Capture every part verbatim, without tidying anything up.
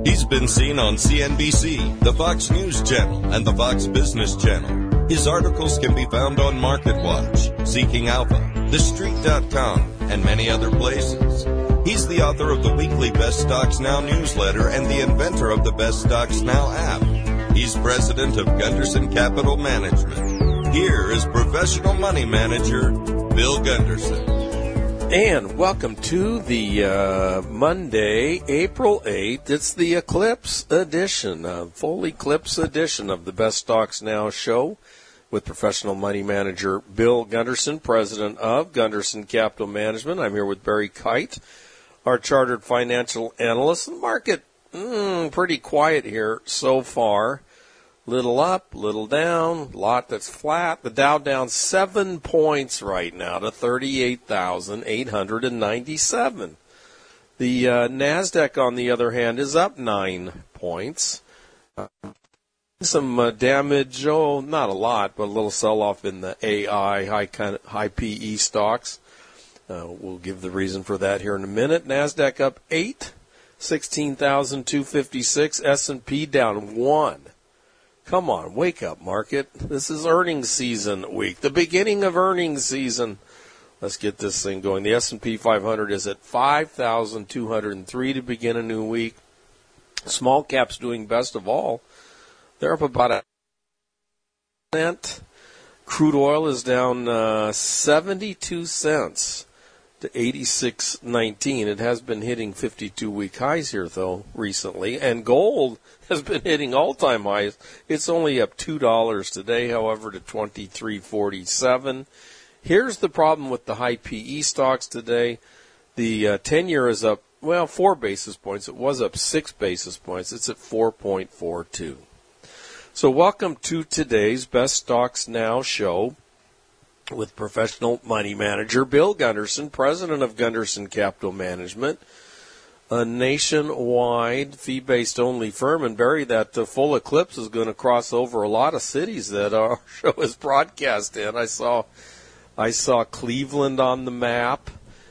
He's been seen on C N B C, the Fox News Channel, and the Fox Business Channel. His articles can be found on MarketWatch, Seeking Alpha, The Street dot com, and many other places. He's the author of the weekly Best Stocks Now newsletter and the inventor of the Best Stocks Now app. He's president of Gunderson Capital Management. Here is professional money manager, Bill Gunderson. And welcome to the uh, Monday, April eighth. It's the Eclipse edition, uh, full Eclipse edition of the Best Stocks Now show with professional money manager Bill Gunderson, president of Gunderson Capital Management. I'm here with Barry Kite, our chartered financial analyst. The market, mm, pretty quiet here so far. Little up, little down, lot that's flat. The Dow down seven points right now to thirty-eight thousand eight hundred ninety-seven. The uh, NASDAQ, on the other hand, is up nine points. Uh, some uh, damage, oh, not a lot, but a little sell-off in the A I, high, kind of, high P E stocks. Uh, we'll give the reason for that here in a minute. NASDAQ up eight, sixteen thousand two hundred fifty-six. S and P down one. Come on, wake up, market. This is earnings season week, the beginning of earnings season. Let's get this thing going. The S and P five hundred is at five thousand two hundred three to begin a new week. Small caps doing best of all. They're up about a percent. Crude oil is down uh, seventy-two cents to eighty-six nineteen. It has been hitting fifty-two week highs here, though, recently. And gold has been hitting all-time highs. It's only up two dollars today, however, to twenty-three forty-seven. Here's the problem with the high P E stocks today. The uh, ten-year is up, well, four basis points. It was up six basis points. It's at four point four two. So welcome to today's Best Stocks Now show with professional money manager Bill Gunderson, president of Gunderson Capital Management, a nationwide fee-based only firm. And Barry, that uh, full eclipse is going to cross over a lot of cities that our show is broadcast in. I saw, I saw Cleveland on the map.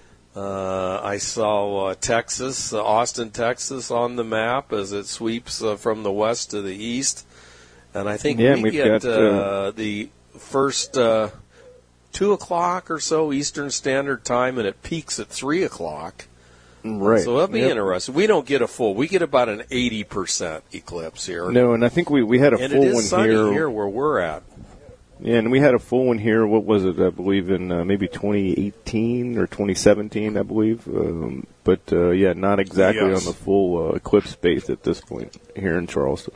Uh, I saw uh, Texas, uh, Austin, Texas on the map as it sweeps uh, from the west to the east. And I think yeah, we we've get got, uh, uh, the first uh, two o'clock or so Eastern Standard Time, and it peaks at three o'clock. Right. So that'll be yep. interesting. We don't get a full. We get about an eighty percent eclipse here. No, and I think we, we had a and full it is one sunny here. here where we're at. Yeah, and we had a full one here. What was it? I believe in uh, maybe twenty eighteen or twenty seventeen, I believe. Um, but, uh, yeah, not exactly yes. on the full uh, eclipse base at this point here in Charleston.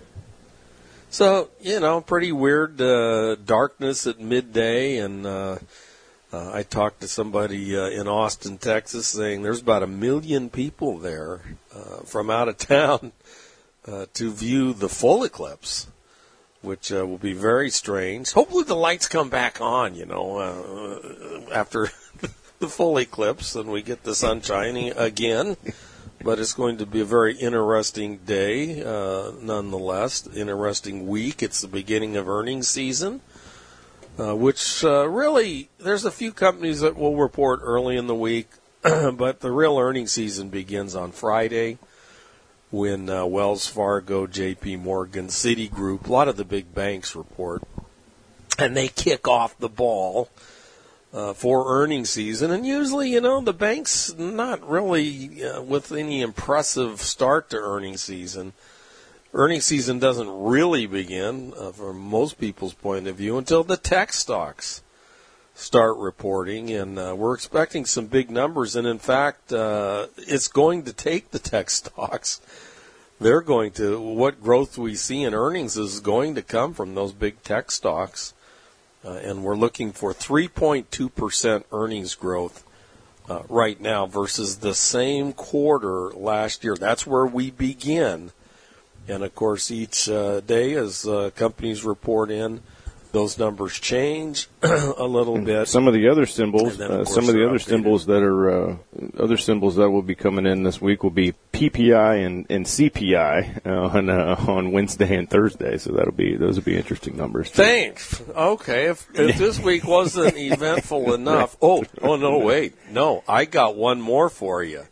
So, you know, pretty weird uh, darkness at midday, and uh, uh, I talked to somebody uh, in Austin, Texas, saying there's about a million people there uh, from out of town uh, to view the full eclipse, which uh, will be very strange. Hopefully the lights come back on, you know, uh, after the full eclipse, and we get the sun shining again. But it's going to be a very interesting day, uh, nonetheless. Interesting week. It's the beginning of earnings season, uh, which uh, really, there's a few companies that will report early in the week, but the real earnings season begins on Friday when uh, Wells Fargo, J P Morgan, Citigroup, a lot of the big banks report, and they kick off the ball Uh, for earnings season. And usually, you know, the banks not really uh, with any impressive start to earnings season. Earnings season doesn't really begin, uh, from most people's point of view, until the tech stocks start reporting. And uh, we're expecting some big numbers. And, in fact, uh, it's going to take the tech stocks. They're going to, what growth we see in earnings is going to come from those big tech stocks. Uh, and we're looking for three point two percent earnings growth uh, right now versus the same quarter last year. That's where we begin. And, of course, each uh, day as uh, companies report in, those numbers change a little bit. Some of the other symbols, then, of uh, some of the other updated. symbols that are uh, other symbols that will be coming in this week will be P P I and, and C P I uh, on uh, on Wednesday and Thursday. So that'll be those will be interesting numbers. Too. Thanks. Okay, if, if this week wasn't eventful enough, oh, oh no, wait, no, I got one more for you.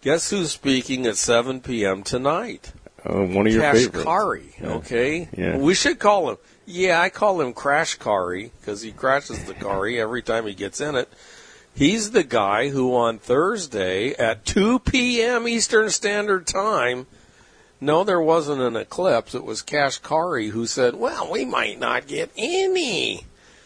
Guess who's speaking at seven p.m. tonight? Uh, one of your favorites. Kashkari, yeah. okay? Yeah. We should call him. Yeah, I call him Crashkari because he crashes the Kari every time he gets in it. He's the guy who on Thursday at two p.m. Eastern Standard Time, no, there wasn't an eclipse. It was Kashkari who said, well, we might not get any,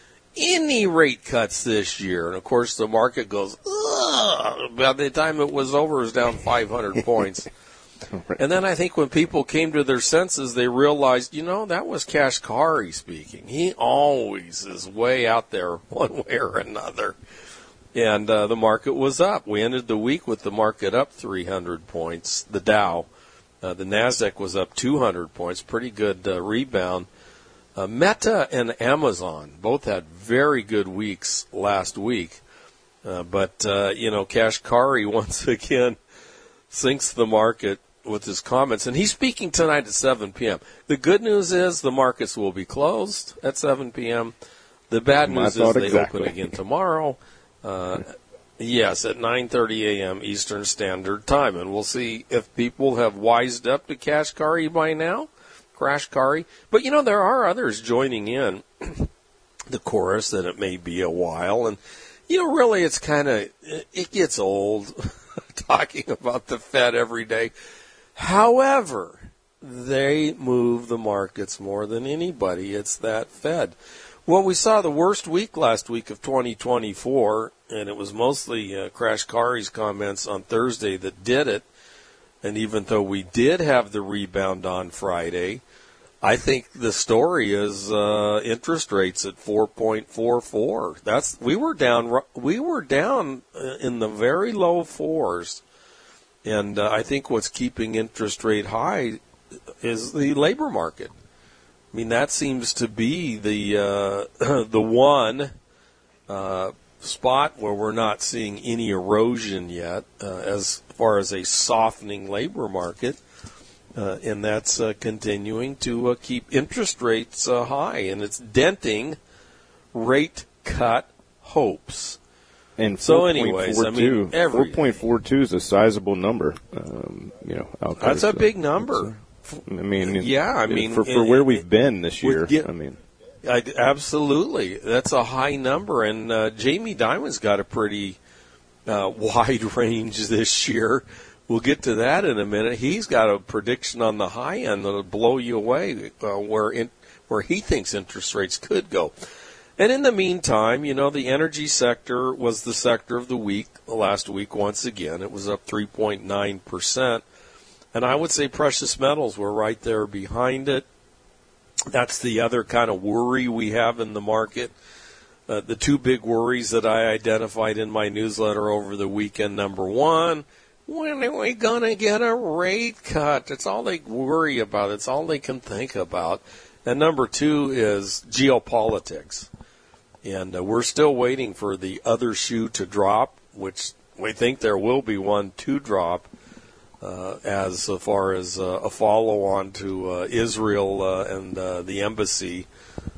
any rate cuts this year. And, of course, the market goes, ugh. By the time it was over, it was down five hundred points. And then I think when people came to their senses, they realized, you know, that was Kashkari speaking. He always is way out there one way or another. And uh, the market was up. We ended the week with the market up three hundred points, the Dow. Uh, the NASDAQ was up two hundred points, pretty good uh, rebound. Uh, Meta and Amazon both had very good weeks last week. Uh, but, uh, you know, Kashkari once again sinks the market with his comments. And he's speaking tonight at seven p.m. The good news is the markets will be closed at seven p.m. The bad news is they exactly. open again tomorrow. Uh, yes, at nine thirty a.m. Eastern Standard Time. And we'll see if people have wised up to Kashkari by now, Crashkari. But, you know, there are others joining in the chorus that it may be a while. And, you know, really it's kind of, it gets old talking about the Fed every day. However, they move the markets more than anybody. It's that Fed. Well, we saw the worst week last week of twenty twenty-four, and it was mostly uh, Crashkari's comments on Thursday that did it. And even though we did have the rebound on Friday, I think the story is uh, interest rates at four point four four. That's we were down. We were down in the very low fours, and uh, I think what's keeping interest rate high is the labor market. I mean, that seems to be the uh, the one uh, spot where we're not seeing any erosion yet, uh, as far as a softening labor market, uh, and that's uh, continuing to uh, keep interest rates uh, high, and it's denting rate cut hopes. And so, anyways, I mean, four point four two is a sizable number. Um, you know, out there, that's a so big number. I mean, yeah, I mean, for, for where we've been this year, get, I mean, I, absolutely, that's a high number. And uh, Jamie Dimon's got a pretty uh, wide range this year. We'll get to that in a minute. He's got a prediction on the high end that'll blow you away, uh, where in, where he thinks interest rates could go. And in the meantime, you know, the energy sector was the sector of the week last week. Once again, it was up three point nine percent. And I would say precious metals were right there behind it. That's the other kind of worry we have in the market. Uh, the two big worries that I identified in my newsletter over the weekend. Number one, when are we going to get a rate cut? That's all they worry about. It's all they can think about. And number two is geopolitics. And uh, we're still waiting for the other shoe to drop, which we think there will be one to drop. Uh, as far as uh, a follow-on to uh, Israel uh, and uh, the embassy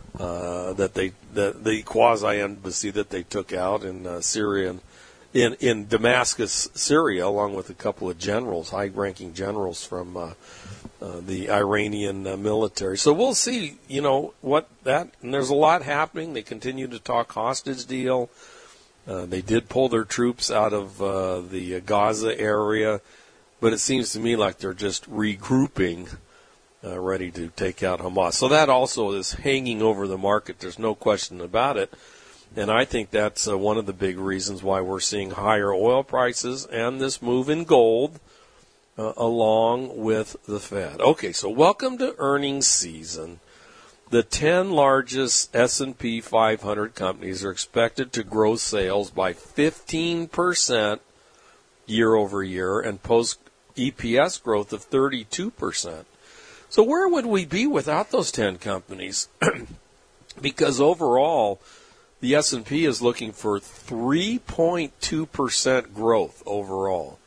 uh, that they, the, the quasi-embassy that they took out in uh, Syria, and in in Damascus, Syria, along with a couple of generals, high-ranking generals from uh, uh, the Iranian uh, military. So we'll see, you know, what that. And there's a lot happening. They continue to talk hostage deal. Uh, they did pull their troops out of uh, the Gaza area. But it seems to me like they're just regrouping, uh, ready to take out Hamas. So that also is hanging over the market. There's no question about it. And I think that's uh, one of the big reasons why we're seeing higher oil prices and this move in gold uh, along with the Fed. Okay, so welcome to earnings season. The ten largest S and P five hundred companies are expected to grow sales by fifteen percent year over year and post E P S growth of thirty-two percent. So where would we be without those ten companies? Because overall, the S and P is looking for three point two percent growth overall.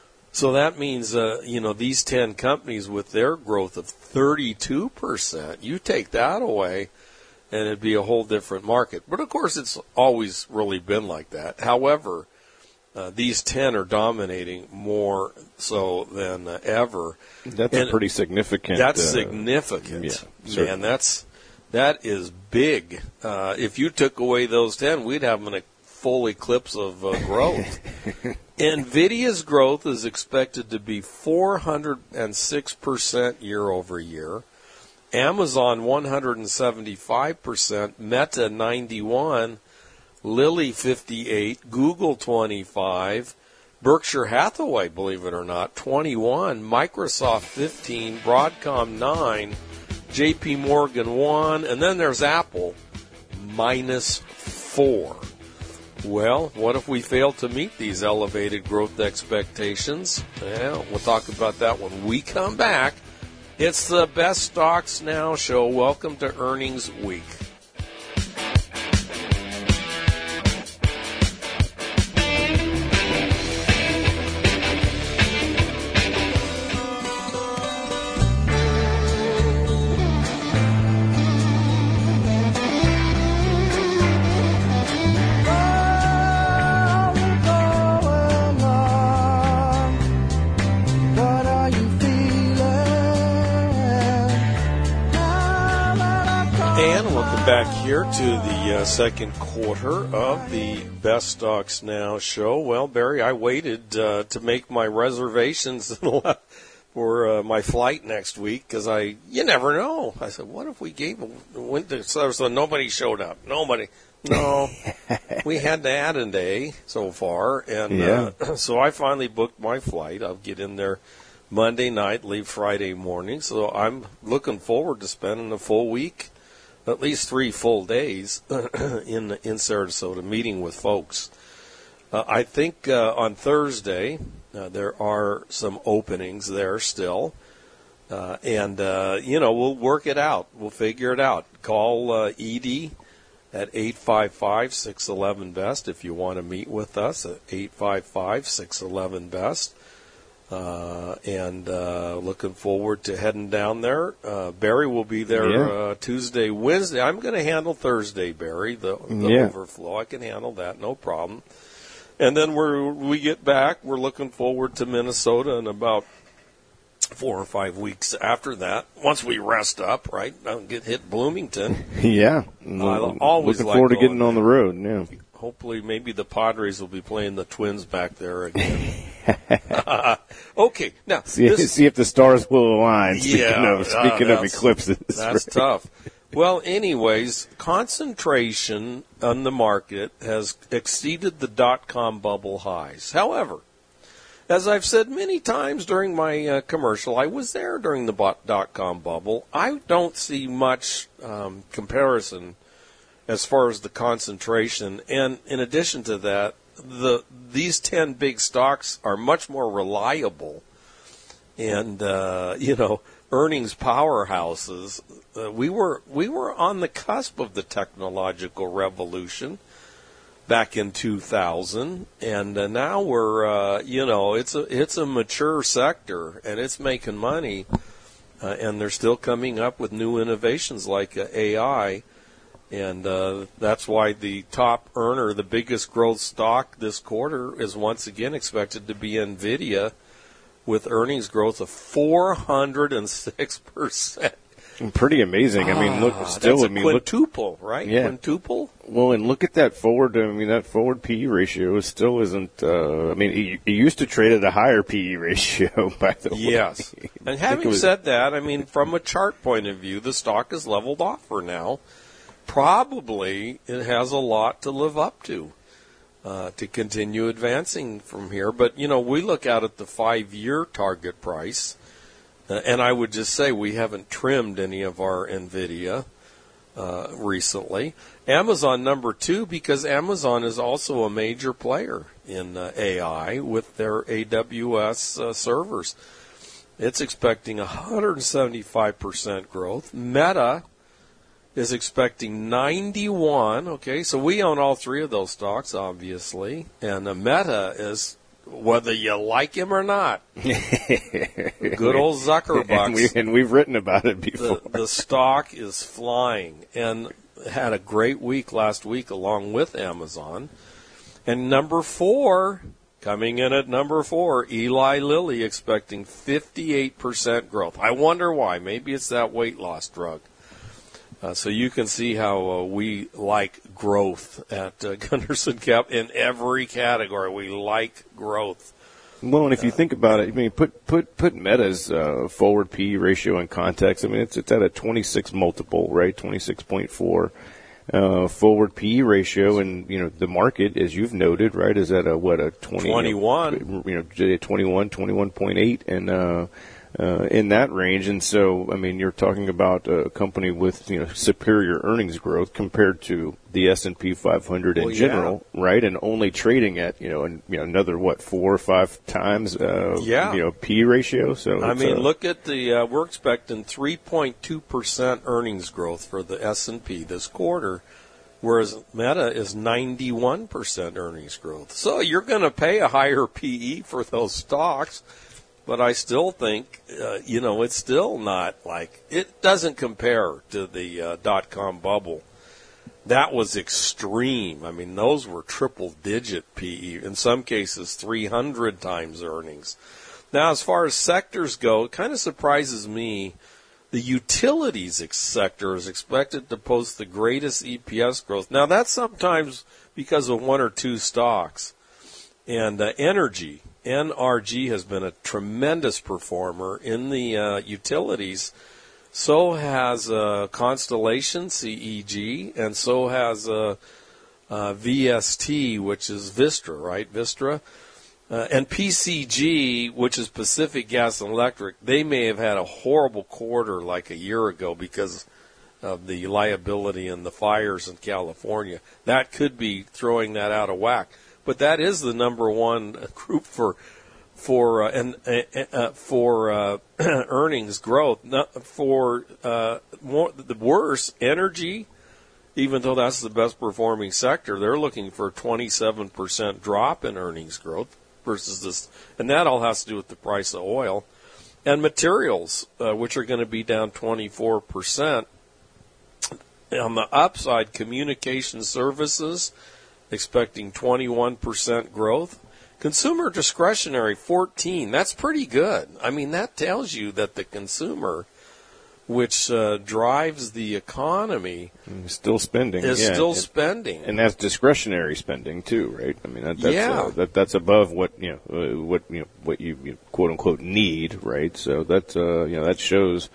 So that means, uh, you know, these ten companies with their growth of thirty-two percent, you take that away and it'd be a whole different market. But of course, it's always really been like that. However, uh, these ten are dominating more so than uh, ever. That's and a pretty significant. That's uh, significant. Yeah, man, that's that is big. Uh, if you took away those ten, we'd have a full eclipse of uh, growth. NVIDIA's growth is expected to be four hundred six percent year over year. Amazon one hundred seventy-five percent, Meta ninety-one, Lilly fifty-eight, Google twenty-five, Berkshire Hathaway, believe it or not, twenty-one, Microsoft fifteen, Broadcom nine, J P Morgan one, and then there's Apple minus four. Well, what if we fail to meet these elevated growth expectations? Well, we'll talk about that when we come back. It's the Best Stocks Now show. Welcome to Earnings Week. Back here to the uh, second quarter of the Best Stocks Now show. Well, Barry, I waited uh, to make my reservations for uh, my flight next week because I, you never know. I said, what if we gave went to so, so nobody showed up? Nobody. No, we had to add a day so far, and yeah. uh, so I finally booked my flight. I'll get in there Monday night, leave Friday morning. So I'm looking forward to spending a full week. At least three full days in in Sarasota, meeting with folks. Uh, I think uh, on Thursday uh, there are some openings there still, uh, and uh, you know we'll work it out. We'll figure it out. Call uh, Edie at eight five five, six one one, B E S T if you want to meet with us at eight five five, six one one, B E S T. Uh, and uh, looking forward to heading down there. Uh, Barry will be there yeah. uh, Tuesday, Wednesday. I'm going to handle Thursday, Barry, the, the yeah. overflow. I can handle that, no problem. And then we're, we get back. We're looking forward to Minnesota in about four or five weeks after that. Once we rest up, right? I'll get hit Bloomington. yeah. I always looking like forward to going getting on the road, yeah. Hopefully, maybe the Padres will be playing the Twins back there again. Okay, now see, this, see if the stars will align. Speaking yeah, of speaking uh, of eclipses, that's tough. Well, anyways, concentration on the market has exceeded the dot-com bubble highs. However, as I've said many times during my uh, commercial, I was there during the dot-com bubble. I don't see much um, comparison as far as the concentration, and in addition to that, the these ten big stocks are much more reliable, and uh, you know, earnings powerhouses. Uh, we were we were on the cusp of the technological revolution back in two thousand, and uh, now we're uh, you know it's a it's a mature sector and it's making money, uh, and they're still coming up with new innovations like uh, A I. And uh, that's why the top earner, the biggest growth stock this quarter, is once again expected to be NVIDIA with earnings growth of four hundred six percent. Pretty amazing. I mean, look, ah, still, that's I mean, a quintuple, look, right? Yeah. Quintuple? Well, and look at that forward. I mean, that forward P E ratio still isn't. Uh, I mean, it, it used to trade at a higher P E ratio, by the way. Yes. And having was, said that, I mean, from a chart point of view, the stock is leveled off for now. Probably it has a lot to live up to uh, to continue advancing from here. But, you know, we look out at the five-year target price, uh, and I would just say we haven't trimmed any of our NVIDIA uh, recently. Amazon number two, because Amazon is also a major player in uh, A I with their A W S uh, servers. It's expecting one hundred seventy-five percent growth. Meta is expecting ninety-one. Okay, so we own all three of those stocks, obviously. And uh, Meta is, whether you like him or not, good old Zuckerbucks. And, we, and we've written about it before. The, the stock is flying and had a great week last week along with Amazon. And number four, Coming in at number four, Eli Lilly expecting fifty-eight percent growth. I wonder why. Maybe it's that weight loss drug. Uh, so you can see how uh, we like growth at uh, Gunderson Cap in every category. We like growth. Well, and if you think about it, I mean, put put put Meta's uh, forward P E ratio in context. I mean, it's it's at a twenty-six multiple, right? twenty-six point four uh, forward P E ratio, and you know the market, as you've noted, right, is at a what a twenty, twenty-one, you know, twenty-one, twenty-one point eight, and uh, uh, in that range. And so, I mean, you're talking about a company with you know superior earnings growth compared to the S and P five hundred in well, general, yeah. right? And only trading at, you know, an, you know another, what, four or five times, uh, yeah. you know, P ratio. So I mean, uh, look at the, uh, we're expecting three point two percent earnings growth for the S and P this quarter, whereas Meta is ninety-one percent earnings growth. So you're going to pay a higher P E for those stocks, but I still think, uh, you know, it's still not like, it doesn't compare to the uh, dot-com bubble. That was extreme. I mean, those were triple-digit P E, in some cases three hundred times earnings. Now, as far as sectors go, it kind of surprises me. The utilities sector is expected to post the greatest E P S growth. Now, that's sometimes because of one or two stocks. And uh, energy, N R G, has been a tremendous performer in the uh, utilities. So has uh, Constellation, C E G, and so has uh, uh, V S T, which is Vistra, right? Vistra. Uh, and P C G, which is Pacific Gas and Electric. They may have had a horrible quarter like a year ago because of the liability and the fires in California. That could be throwing that out of whack. But that is the number one group for for uh, and uh, uh, for uh, earnings growth. Not for uh, more, the worse, energy, even though that's the best performing sector, they're looking for a twenty-seven percent drop in earnings growth versus this, and that all has to do with the price of oil. And materials, uh, which are going to be down twenty-four percent. On the upside, communication services expecting twenty-one percent growth. Consumer discretionary, fourteen. That's pretty good. I mean, that tells you that the consumer, which uh, drives the economy, still spending, is yeah. still and, spending, and that's discretionary spending too, right? I mean, that, that's yeah. uh, that, that's above what you know, uh, what you know, what you, you quote unquote need, right? So that uh, you know that shows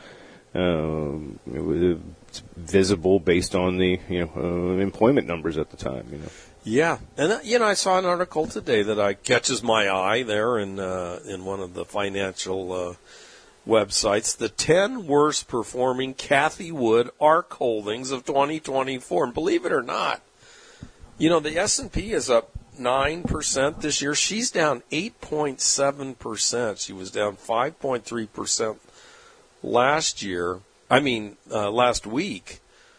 um, it's visible based on the you know uh, employment numbers at the time, you know. Yeah, and uh, you know, I saw an article today that I catches my eye there in uh, in one of the financial uh, websites. The ten worst performing Cathie Wood ARK holdings of twenty twenty-four, and believe it or not, you know the S and P is up nine percent this year. She's down eight point seven percent. She was down five point three percent last year. I mean, uh, last week.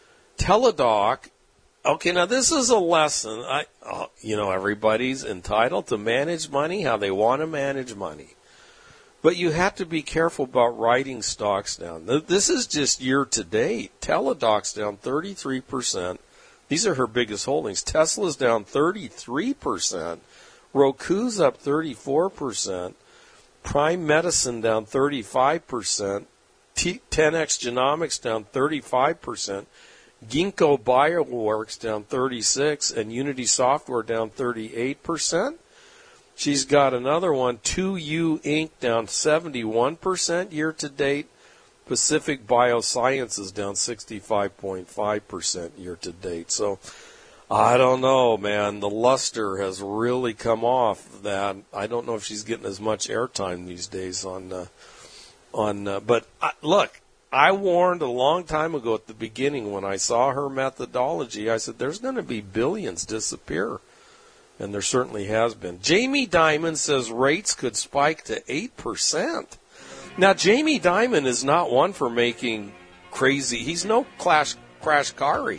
Teladoc. Okay, now this is a lesson. I, uh, you know, everybody's entitled to manage money how they want to manage money. But you have to be careful about writing stocks down. This is just year to date. Teladoc's down thirty-three percent. These are her biggest holdings. Tesla's down thirty-three percent. Roku's up thirty-four percent. Prime Medicine down thirty-five percent. T- ten X Genomics down thirty-five percent. Ginkgo Bioworks down thirty-six, and Unity Software down thirty-eight percent. She's got another one, two U Incorporated, down seventy-one percent year to date. Pacific Biosciences down sixty-five point five percent year to date. So I don't know, man. The luster has really come off that. I don't know if she's getting as much airtime these days on uh, on. Uh, but uh, look. I warned a long time ago at the beginning when I saw her methodology, I said, there's going to be billions disappear. And there certainly has been. Jamie Dimon says rates could spike to eight percent. Now, Jamie Dimon is not one for making crazy. He's no Clash, Crash Kari.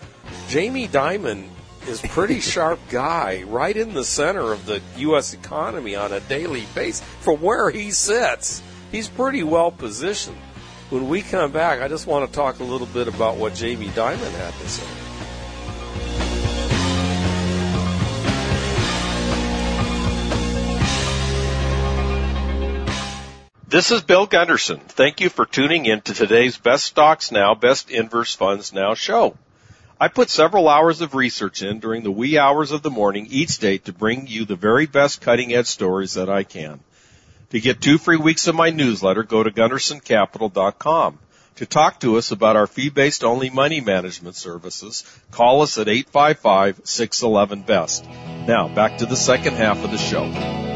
Jamie Dimon is a pretty sharp guy right in the center of the U S economy on a daily basis. From where he sits, he's pretty well positioned. When we come back, I just want to talk a little bit about what Jamie Dimon had to say. This is Bill Gunderson. Thank you for tuning in to today's Best Stocks Now, Best Inverse Funds Now show. I put several hours of research in during the wee hours of the morning each day to bring you the very best cutting-edge stories that I can. To get two free weeks of my newsletter, go to gunderson capital dot com. To talk to us about our fee-based only money management services, call us at eight five five, six one one, B E S T. Now, back to the second half of the show.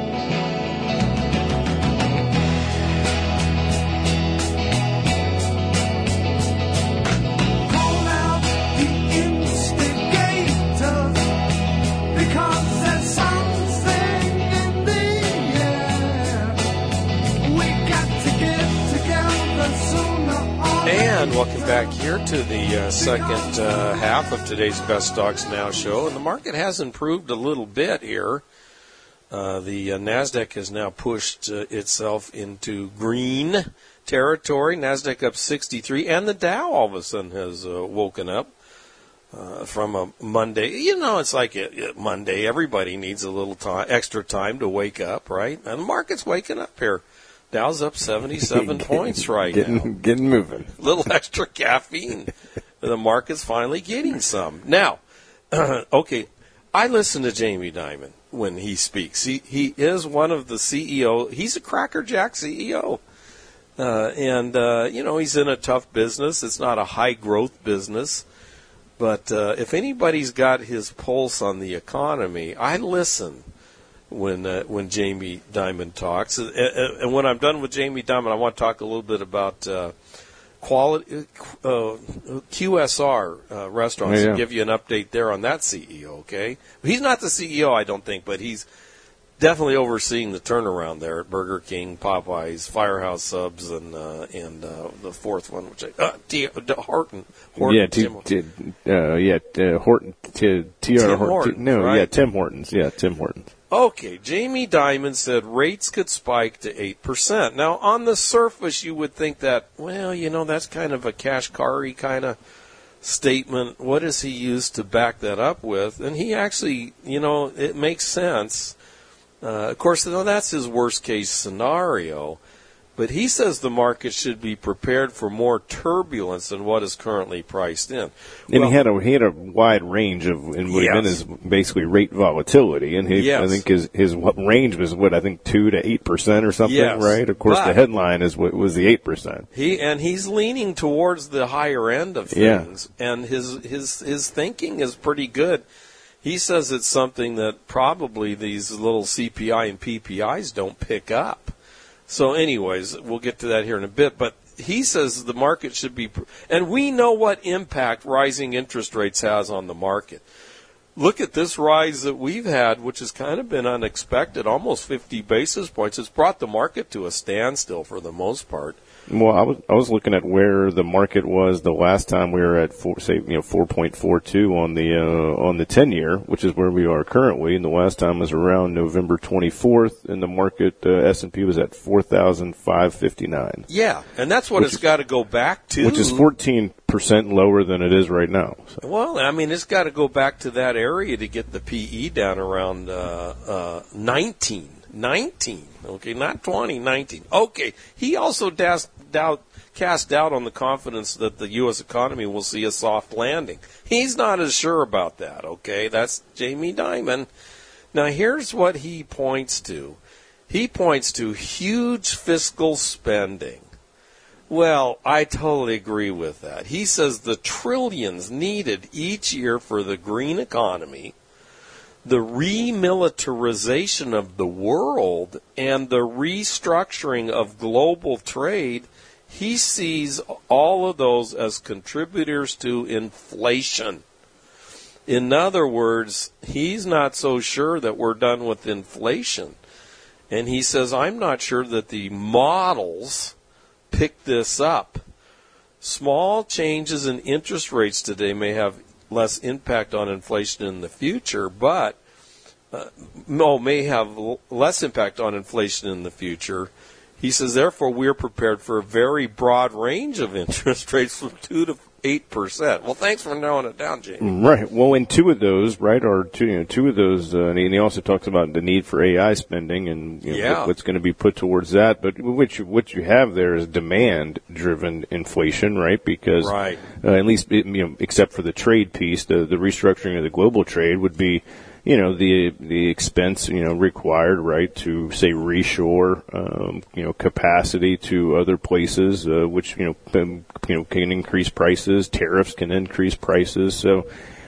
And welcome back here to the uh, second uh, half of today's Best Stocks Now show. And the market has improved a little bit here. Uh, the uh, NASDAQ has now pushed uh, itself into green territory. NASDAQ up sixty-three. And the Dow all of a sudden has uh, woken up uh, from a Monday. You know, it's like a, a Monday. Everybody needs a little time, extra time to wake up, right? And the market's waking up here. Dow's up seventy-seven getting, points right getting, now. Getting moving. A little extra caffeine. The market's finally getting some. Now, uh, okay, I listen to Jamie Dimon when he speaks. He he is one of the C E O. He's a crackerjack C E O. Uh, and, uh, you know, he's in a tough business. It's not a high-growth business. But uh, if anybody's got his pulse on the economy, I listen when uh, when Jamie Dimon talks. And, and when I'm done with Jamie Dimon, I want to talk a little bit about uh, quality uh, Q S R uh, restaurants yeah, yeah. and give you an update there on that C E O, okay? He's not the C E O, I don't think, but he's definitely overseeing the turnaround there at Burger King, Popeyes, Firehouse Subs, and uh, and uh, the fourth one, which I, uh, T, Horton. Horton. Yeah, T, T, uh, yeah, uh, Horton. T, T, Tim Horton. Hortons, T, no, right? yeah, Tim Hortons. Yeah, Tim Hortons. Okay, Jamie Dimon said rates could spike to eight percent. Now, on the surface, you would think that, well, you know, that's kind of a Kashkari kind of statement. What does he use to back that up with? And he actually, you know, it makes sense. Uh, of course, you know, that's his worst-case scenario. But he says the market should be prepared for more turbulence than what is currently priced in. And well, he had a he had a wide range of and what yes. he meant is basically rate volatility, and he, yes. I think his his range was what I think two to eight percent or something, yes. right? Of course, but the headline is what was the eight percent. He and he's leaning towards the higher end of things, yeah. and his his his thinking is pretty good. He says it's something that probably these little C P I and P P Is don't pick up. So anyways, we'll get to that here in a bit. But he says the market should be – and we know what impact rising interest rates has on the market. Look at this rise that we've had, which has kind of been unexpected, almost fifty basis points. It's brought the market to a standstill for the most part. Well, I was I was looking at where the market was the last time we were at four, say you know four point four two on the uh, on the ten year, which is where we are currently, and the last time was around November twenty-fourth, and the market uh, S and P was at four thousand five fifty nine. Yeah, and that's what it's got to go back to, which is fourteen percent lower than it is right now. So. Well, I mean, it's got to go back to that area to get the P E down around uh, uh, nineteen. nineteen, okay, not twenty, nineteen. Okay, he also das- doubt, cast doubt on the confidence that the U S economy will see a soft landing. He's not as sure about that, okay? That's Jamie Dimon. Now, here's what he points to. He points to huge fiscal spending. Well, I totally agree with that. He says the trillions needed each year for the green economy, the remilitarization of the world, and the restructuring of global trade, he sees all of those as contributors to inflation. In other words, he's not so sure that we're done with inflation. And he says, I'm not sure that the models pick this up. Small changes in interest rates today may have less impact on inflation in the future, but uh, no, may have l- less impact on inflation in the future. He says, therefore, we're prepared for a very broad range of interest rates from two to eight percent. Well, thanks for narrowing it down, Jamie. Right. Well, in two of those, right, are two, you know, two of those, uh, and he also talks about the need for A I spending and you know, yeah. what, what's going to be put towards that. But what you, what you have there is demand-driven inflation, right? Because right. Uh, at least, you know, except for the trade piece, the, the restructuring of the global trade would be, you know, the the expense, you know, required, right, to say reshore, um, you know, capacity to other places, uh, which you know, um, you know, can increase prices. Tariffs can increase prices. So,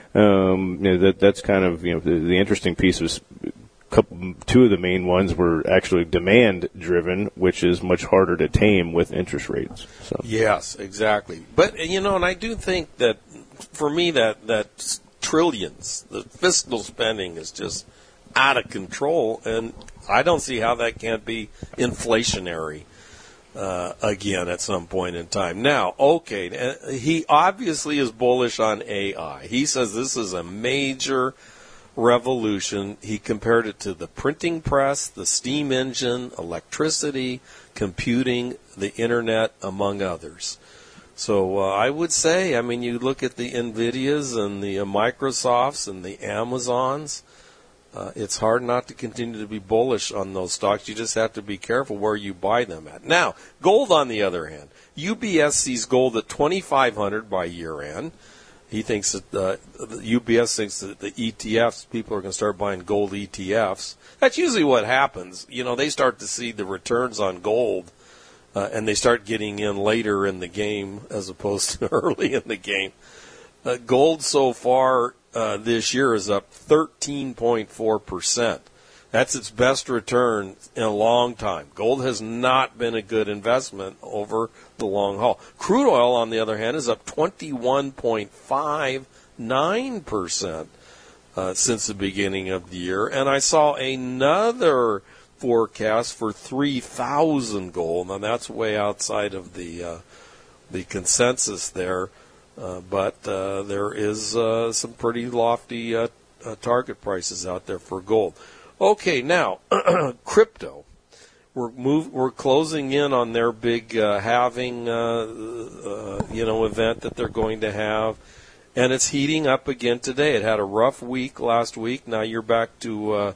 um, you know, that that's kind of you know the, the interesting piece was. Couple, two of the main ones were actually demand driven, which is much harder to tame with interest rates. So. Yes, exactly. But you know, and I do think that for me that that. Trillions. The fiscal spending is just out of control, and I don't see how that can't be inflationary uh, again at some point in time. Now, okay, he obviously is bullish on A I. He says this is a major revolution. He compared it to the printing press, the steam engine, electricity, computing, the internet, among others. So uh, I would say, I mean, you look at the NVIDIAs and the uh, Microsofts and the Amazons, uh, it's hard not to continue to be bullish on those stocks. You just have to be careful where you buy them at. Now, gold on the other hand, U B S sees gold at twenty-five hundred by year end. He thinks that uh, U B S thinks that the E T Fs, people are going to start buying gold E T Fs. That's usually what happens. You know, they start to see the returns on gold. Uh, and they start getting in later in the game as opposed to early in the game. Uh, gold so far uh, this year is up thirteen point four percent. That's its best return in a long time. Gold has not been a good investment over the long haul. Crude oil, on the other hand, is up twenty-one point five nine percent uh, since the beginning of the year. And I saw another forecast for three thousand gold. Now that's way outside of the uh, the consensus there, uh, but uh, there is uh, some pretty lofty uh, uh, target prices out there for gold. Okay, now crypto. We're move, we're closing in on their big uh, halving, uh, uh, you know, event that they're going to have, and it's heating up again today. It had a rough week last week. Now you're back to. Uh,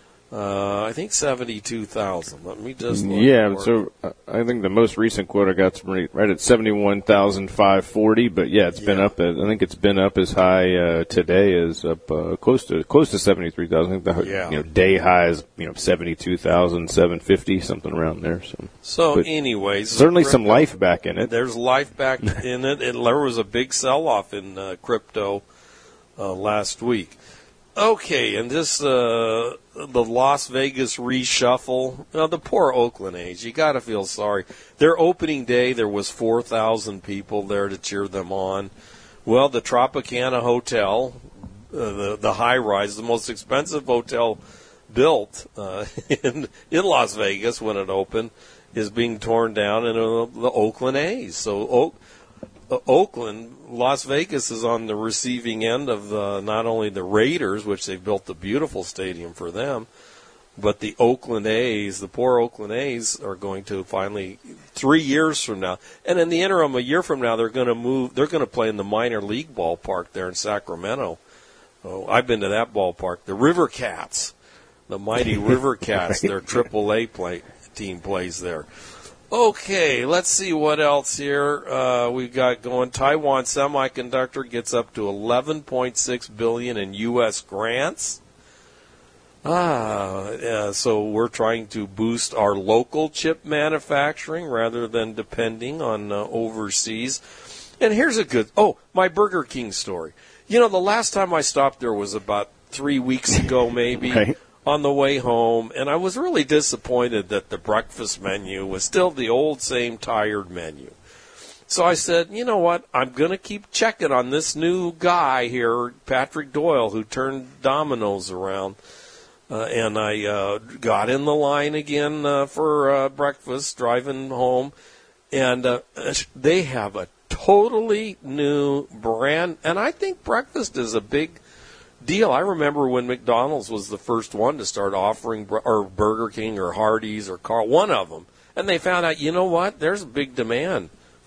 Uh, I think seventy-two thousand. Let me just look. Yeah, so uh, I think the most recent quote I got right, right at seventy-one thousand five hundred forty, but yeah, it's yeah. been up. At, I think it's been up as high uh, today as up uh, close to close to seventy-three thousand. I think the yeah. you know, day high is you know seventy-two thousand seven hundred fifty, something around there. So, so anyways, certainly some life back in it. There's life back in it. And there was a big sell-off in uh, crypto uh, last week. Okay, and this, uh, the Las Vegas reshuffle, now the poor Oakland A's, you got to feel sorry. Their opening day, there was four thousand people there to cheer them on. Well, the Tropicana Hotel, uh, the, the high-rise, the most expensive hotel built uh, in, in Las Vegas when it opened, is being torn down in uh, the Oakland A's. So Oak, uh, Oakland, Las Vegas is on the receiving end of the, not only the Raiders, which they've built a beautiful stadium for them, but the Oakland A's, the poor Oakland A's are going to finally, three years from now, and in the interim, a year from now, they're going to move, they're going to play in the minor league ballpark there in Sacramento. Oh, I've been to that ballpark. The River Cats, the mighty River Cats, their triple A play, team plays there. Okay, let's see what else here uh, we've got going. Taiwan Semiconductor gets up to eleven point six billion dollars in U S grants. Ah, yeah, so we're trying to boost our local chip manufacturing rather than depending on uh, overseas. And here's a good, oh, my Burger King story. You know, the last time I stopped there was about three weeks ago maybe. Right. On the way home, and I was really disappointed that the breakfast menu was still the old same tired menu. So I said, you know what, I'm going to keep checking on this new guy here, Patrick Doyle, who turned Domino's around. Uh, and I uh, got in the line again uh, for uh, breakfast, driving home, and uh, they have a totally new brand, and I think breakfast is a big deal. I remember when McDonald's was the first one to start offering, or Burger King or Hardee's or Carl, one of them, and they found out, you know what, there's a big demand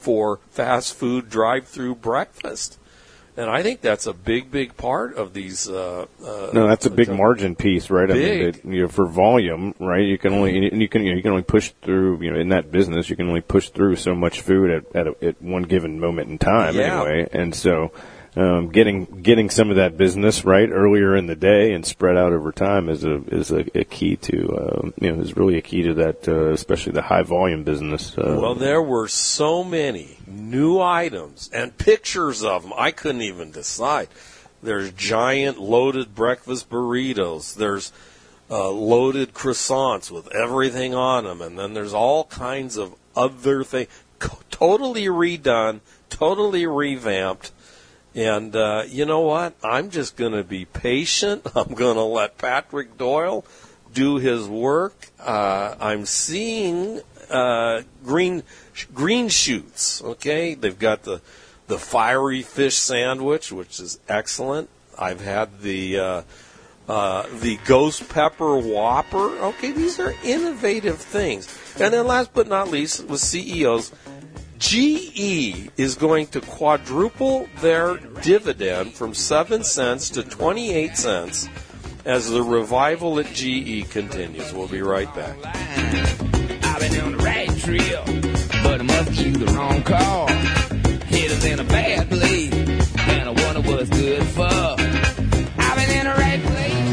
for fast food drive-through breakfast. And I think that's a big, big part of these. Uh, uh, no, that's a big margin piece, right? Big. I mean, it, you know, for volume, right? You can only and you can you, know, you can only push through. You know, in that business, you can only push through so much food at at, a, at one given moment in time, yeah. anyway. And so, um, getting getting some of that business right earlier in the day and spread out over time is a is a, a key to um, you know is really a key to that, uh, especially the high volume business. Uh, well, there were so many new items and pictures of them. I couldn't even decide. There's giant loaded breakfast burritos. There's uh, loaded croissants with everything on them, and then there's all kinds of other things. Totally redone, totally revamped. And uh, you know what? I'm just going to be patient. I'm going to let Patrick Doyle do his work. Uh, I'm seeing uh, green green shoots. Okay, they've got the the fiery fish sandwich, which is excellent. I've had the uh, uh, the ghost pepper Whopper. Okay, these are innovative things. And then last but not least, with C E Os, G E is going to quadruple their dividend from seven cents to twenty-eight cents as the revival at G E continues. We'll be right back. I've been on the right trail, but I must use the wrong car. Headed in a bad place, and I wonder what's good for. I've been in the right place.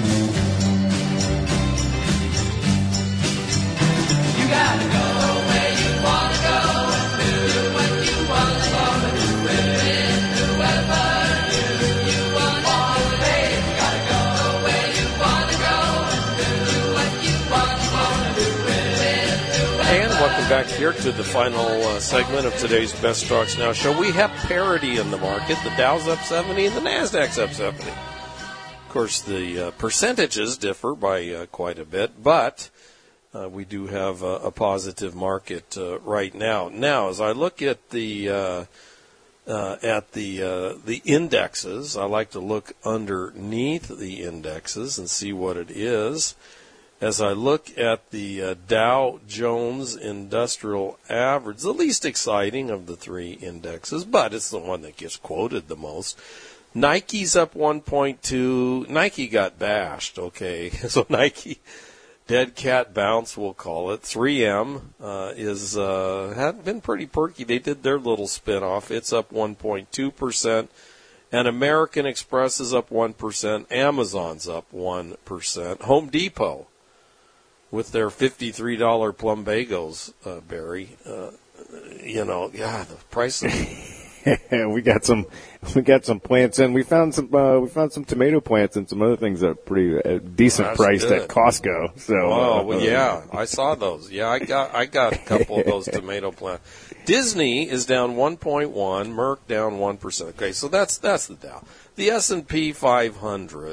You gotta go where you wanna go and do what you wanna wanna do. And do whatever you, you wanna do. Hey, you gotta go where you wanna go and do what you wanna wanna do. And do And welcome back here to the final uh, segment of today's Best Stocks Now show. We have parity in the market. The Dow's up seventy and the Nasdaq's up seventy. Of course, the uh, percentages differ by uh, quite a bit, but uh, we do have a, a positive market uh, right now. Now, as I look at the uh, uh, at the uh, the indexes, I like to look underneath the indexes and see what it is. As I look at the uh, Dow Jones Industrial Average, the least exciting of the three indexes, but it's the one that gets quoted the most. Nike's up one point two. Nike got bashed, okay. So Nike, dead cat bounce, we'll call it. three M uh, is uh, had been pretty perky. They did their little spin-off. It's up one point two percent. And American Express is up one percent. Amazon's up one percent. Home Depot, with their fifty-three dollars plumbagos, uh, Barry, uh, you know, yeah, the price of we got some, we got some plants in. We found some, uh, we found some tomato plants and some other things that are pretty uh, decent That's priced good. at Costco. So, oh, uh, well, yeah, I saw those. Yeah, I got, I got a couple of those tomato plants. Disney is down one point one, Merck down one percent. Okay, so that's that's the Dow. The S and P five hundred.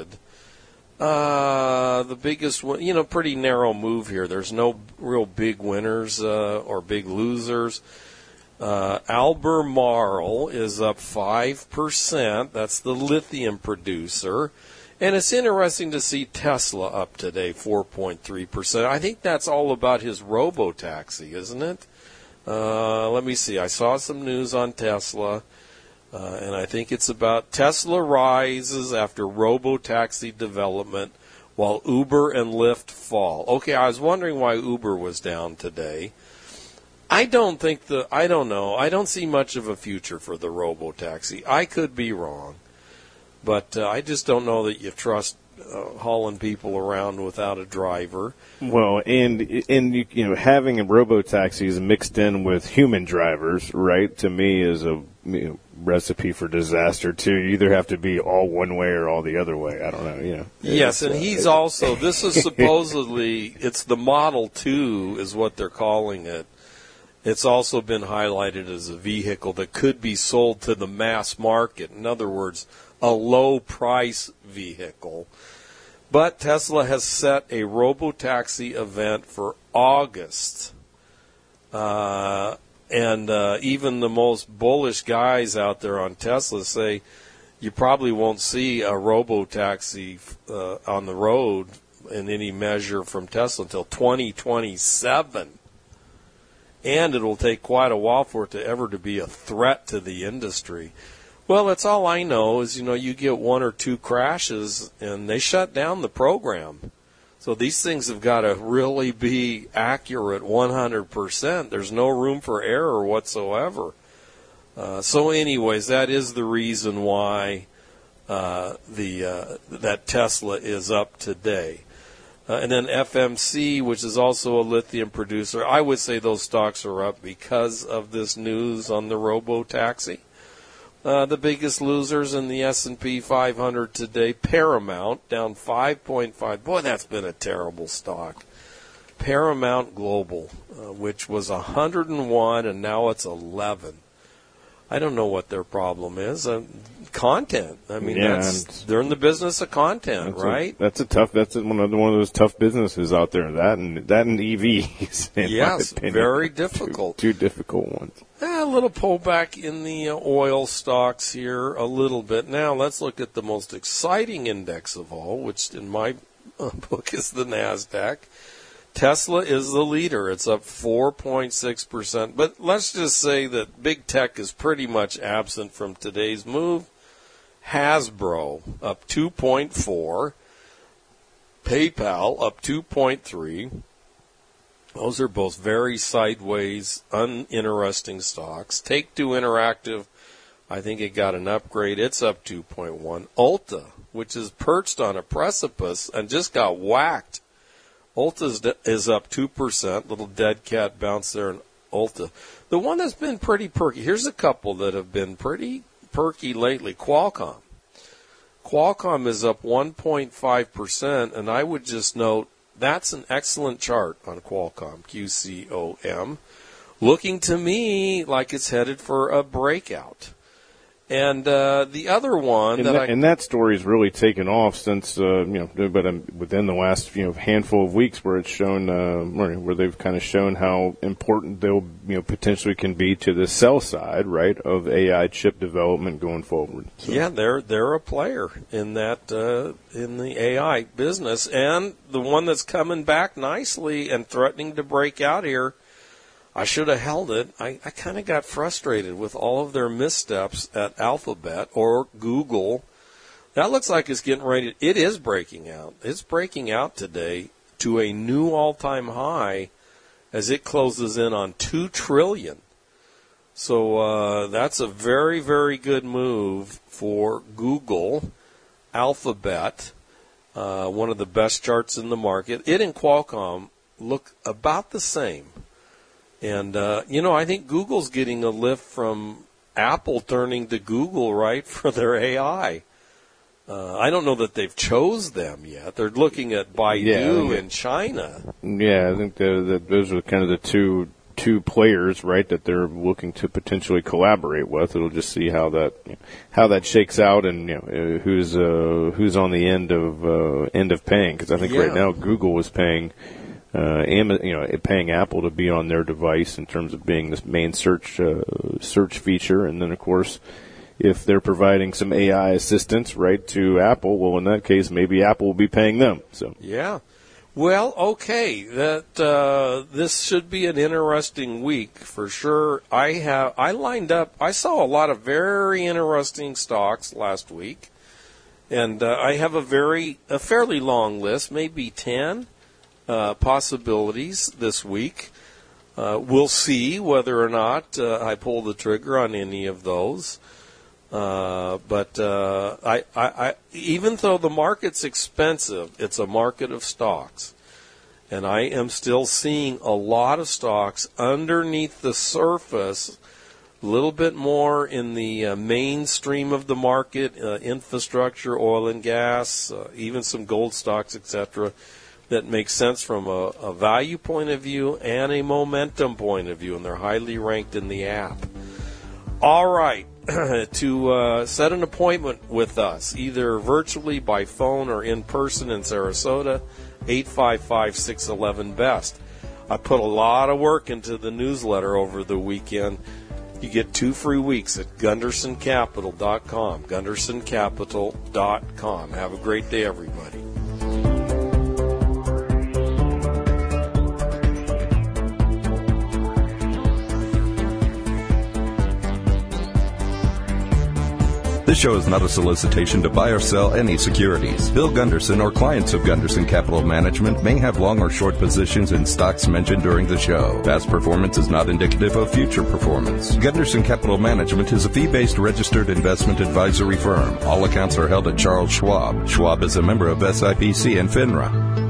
Uh, the biggest one, you know, pretty narrow move here. There's no real big winners uh, or big losers. Uh, Albemarle is up five percent. That's the lithium producer. And it's interesting to see Tesla up today, four point three percent. I think that's all about his robo-taxi, isn't it? Uh, let me see. I saw some news on Tesla. Uh, and I think it's about Tesla rises after robo-taxi development while Uber and Lyft fall. Okay, I was wondering why Uber was down today. I don't think the, I don't know, I don't see much of a future for the robo-taxi. I could be wrong, but uh, I just don't know that you trust uh, hauling people around without a driver. Well, and and you, you know, having a robo-taxis mixed in with human drivers, right, to me is a you know, recipe for disaster too. You either have to be all one way or all the other way. I don't know, you know. Yes, and he's also, this is supposedly, it's the Model two is what they're calling it. It's also been highlighted as a vehicle that could be sold to the mass market. In other words, a low-price vehicle. But Tesla has set a robo-taxi event for August. Uh, and uh, even the most bullish guys out there on Tesla say you probably won't see a robo-taxi uh, on the road in any measure from Tesla until twenty twenty-seven. and it'll take quite a while for it to ever to be a threat to the industry. Well, that's all I know is, you know, you get one or two crashes and they shut down the program. So these things have got to really be accurate one hundred percent. There's no room for error whatsoever. Uh, so anyways, that is the reason why uh, the uh, that Tesla is up today. Uh, and then F M C, which is also a lithium producer, I would say those stocks are up because of this news on the robo-taxi. Uh, the biggest losers in the S and P five hundred today, Paramount, down five point five. Boy, that's been a terrible stock. Paramount Global, uh, which was one hundred one, and now it's eleven. I don't know what their problem is. Uh, content. I mean, Yeah, that's, they're in the business of content, That's right? A, that's a tough. That's one of the, one of those tough businesses out there. That and that and E Vs. in my Yes, opinion. very difficult. Two, two difficult ones. A little pullback in the uh, oil stocks here, a little bit. Now let's look at the most exciting index of all, which in my uh, book is the NASDAQ. Tesla is the leader. It's up four point six percent. But let's just say that big tech is pretty much absent from today's move. Hasbro up two point four. PayPal up two point three. Those are both very sideways, uninteresting stocks. Take-Two Interactive, I think it got an upgrade. It's up two point one. Ulta, which is perched on a precipice and just got whacked. Ulta is up two percent. Little dead cat bounce there in Ulta. The one that's been pretty perky, here's a couple that have been pretty perky lately. Qualcomm. Qualcomm is up one point five percent, and I would just note that's an excellent chart on Qualcomm, Q C O M, looking to me like it's headed for a breakout. And uh, the other one And that, that, I and that story's really taken off since uh, you know, but um, within the last you know handful of weeks, where it's shown uh, where, where they've kind of shown how important they'll you know potentially can be to the sell side, right, of A I chip development going forward. So. yeah, they're they're a player in that uh, in the A I business, and the one that's coming back nicely and threatening to break out here. I should have held it. I, I kind of got frustrated with all of their missteps at Alphabet or Google. That looks like it's getting ready. It is breaking out. It's breaking out today to a new all-time high as it closes in on two trillion dollars. So uh, that's a very, very good move for Google, Alphabet, uh, one of the best charts in the market. It and Qualcomm look about the same. And, uh, you know, I think Google's getting a lift from Apple turning to Google, right, for their A I. Uh, I don't know that they've chose them yet. They're looking at Baidu Yeah, in China. Yeah, I think the, the, those are kind of the two two players, right, that they're looking to potentially collaborate with. It'll just see how that how that shakes out, and you know uh, who's uh, who's on the end of uh, end of paying. Because I think Yeah. right now Google is paying. Uh, Am- you know, paying Apple to be on their device in terms of being this main search uh, search feature, and then of course, if they're providing some A I assistance right to Apple, well, in that case, maybe Apple will be paying them. So Yeah. Well, okay. That uh, this should be an interesting week for sure. I have I lined up. I saw a lot of very interesting stocks last week, and uh, I have a very a fairly long list, maybe ten. Uh, possibilities this week. Uh, we'll see whether or not uh, I pull the trigger on any of those. Uh, but uh, I, I, I, even though the market's expensive, it's a market of stocks. And I am still seeing a lot of stocks underneath the surface, a little bit more in the uh, mainstream of the market, uh, infrastructure, oil and gas, uh, even some gold stocks, et cetera, that makes sense from a, a value point of view and a momentum point of view, and they're highly ranked in the app. All right, to uh, set an appointment with us, either virtually by phone or in person in Sarasota, eight five five, six one one, B E S T. I put a lot of work into the newsletter over the weekend. You get two free weeks at gunderson capital dot com, gunderson capital dot com. Have a great day, everybody. This show is not a solicitation to buy or sell any securities. Bill Gunderson or clients of Gunderson Capital Management may have long or short positions in stocks mentioned during the show. Past performance is not indicative of future performance. Gunderson Capital Management is a fee-based registered investment advisory firm. All accounts are held at Charles Schwab. Schwab is a member of S I P C and FINRA.